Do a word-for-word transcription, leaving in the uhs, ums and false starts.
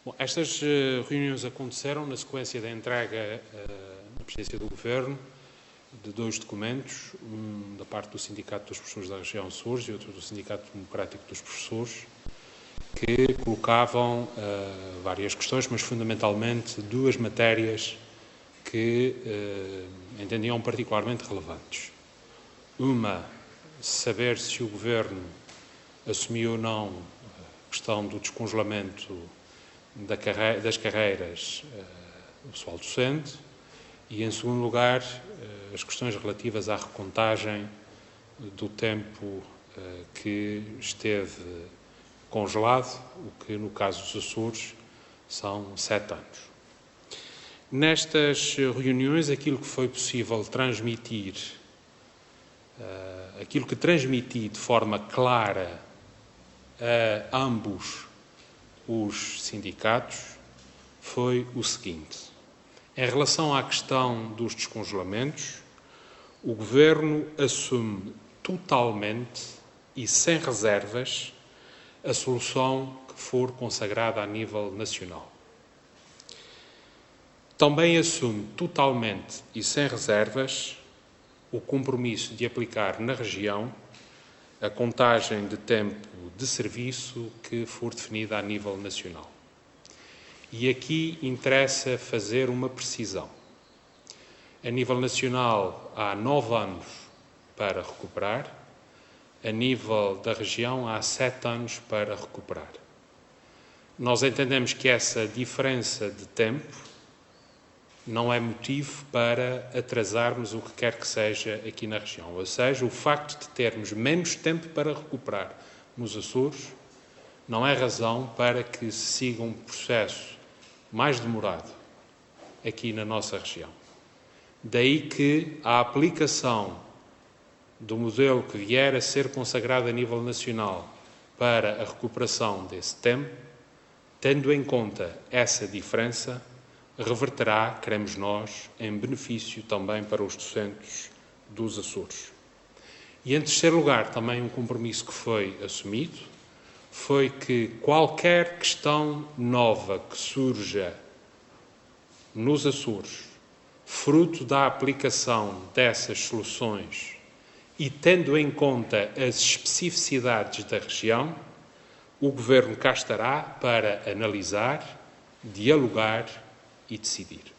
Bom, estas uh, reuniões aconteceram na sequência da entrega uh, na presidência do Governo de dois documentos, um da parte do Sindicato dos Professores da Região Açores e outro do Sindicato Democrático dos Professores, que colocavam uh, várias questões, mas fundamentalmente duas matérias que uh, entendiam particularmente relevantes. Uma, saber se o Governo assumiu ou não a questão do descongelamento da carreira, das carreiras uh, do pessoal docente e, em segundo lugar, uh, as questões relativas à recontagem do tempo uh, que esteve congelado, o que, no caso dos Açores, são sete anos. Nestas reuniões, aquilo que foi possível transmitir, uh, aquilo que transmiti de forma clara a ambos os sindicatos foi o seguinte: em relação à questão dos descongelamentos, o Governo assume totalmente e sem reservas a solução que for consagrada a nível nacional. Também assume totalmente e sem reservas o compromisso de aplicar na região a contagem de tempo de serviço que for definida a nível nacional. E aqui interessa fazer uma precisão. A nível nacional há nove anos para recuperar, a nível da região há sete anos para recuperar. Nós entendemos que essa diferença de tempo não é motivo para atrasarmos o que quer que seja aqui na região. Ou seja, o facto de termos menos tempo para recuperar nos Açores não é razão para que se siga um processo mais demorado aqui na nossa região. Daí que a aplicação do modelo que vier a ser consagrado a nível nacional para a recuperação desse tempo, tendo em conta essa diferença, reverterá, queremos nós, em benefício também para os docentes dos Açores. E, em terceiro lugar, também um compromisso que foi assumido, foi que qualquer questão nova que surja nos Açores, fruto da aplicação dessas soluções e tendo em conta as especificidades da região, o Governo cá estará para analisar, dialogar e decidir.